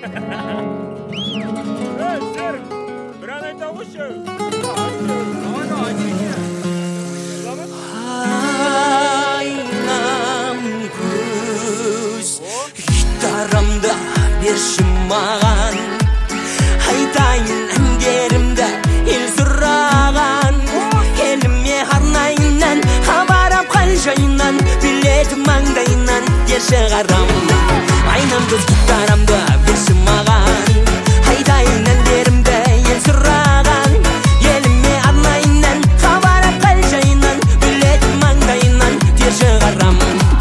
Сэр, бір ән айта қойшы. Айнам көз, гитарамды берші маған, айтайын әндерімді ел сұраған. Еліме арнайынан, хабарап қал жайынан, билетім маңдайынан ерші қарам. Айнам көз, гитарамды берші маған, айтайын әндерімді ел сұраған. Еліме арнайынан, хабарап қал жайынан, билетім маңдайынан ерші қарам.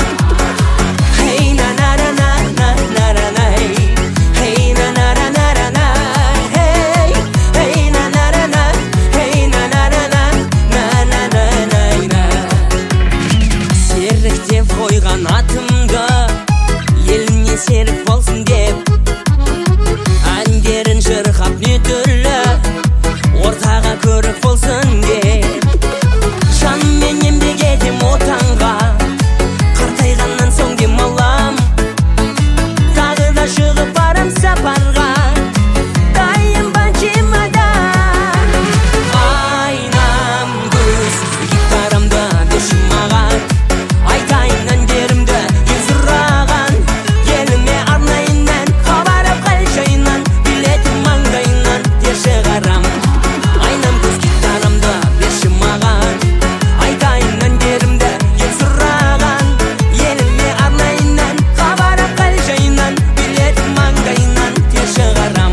Қойған атымды еліне серік болсын деп, әндерін шырқап не түрлі ортаға көрік болсын деп, жанмен еңбек етем отанға, қартайғаннан соң демалам, тағы да шығып барам сапарға, дайынбан чемодан. Айнам көз, гитарамды берші маған, айтайын әндерімді ел сұраған. Еліме арнайынан, хабарап қал жайынан, билетім маңдайынан ерші қарам. Айнам көз, гитарамды берші маған, айтайын әндерімді ел сұраған. Еліме арнайынан, хабарап қал жайынан, билетім маңдайынан ерші қарам.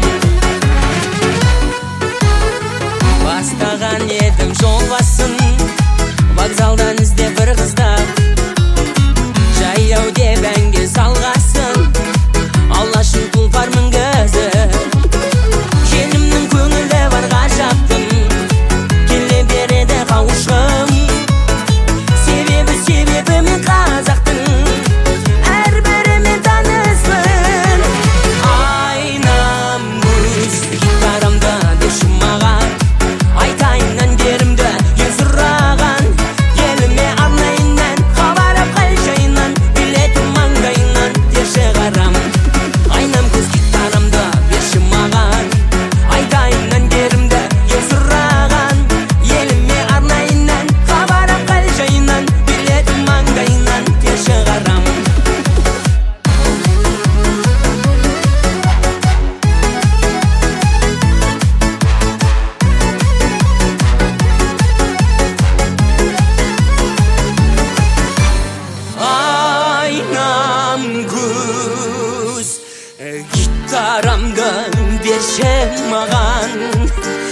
Бастаған едім жол басын, вокзалдан іздеп бір қыздар, жаяу деп әнге салғасын, алашын тұлпар мінгізі. Желімнің көңілі бар ғажаптым, келе береді қауышқым. Себебі мен қазақтың, әрбірімен таныспын. Айнам көз, гитарамды берші маған, айтайын әндерімді ел сұраған. Еліме арнайынан, хабарап қал жайынан, билетім маңдайынан ерші қарам. Айнам көз, гитарамды берші маған, айтайын әндерімді ел сұраған. Еліме арнайынан, хабарап қал жайынан, билетім маңдайынан ерші қарам. Айнам көз, гитарамды берші маған,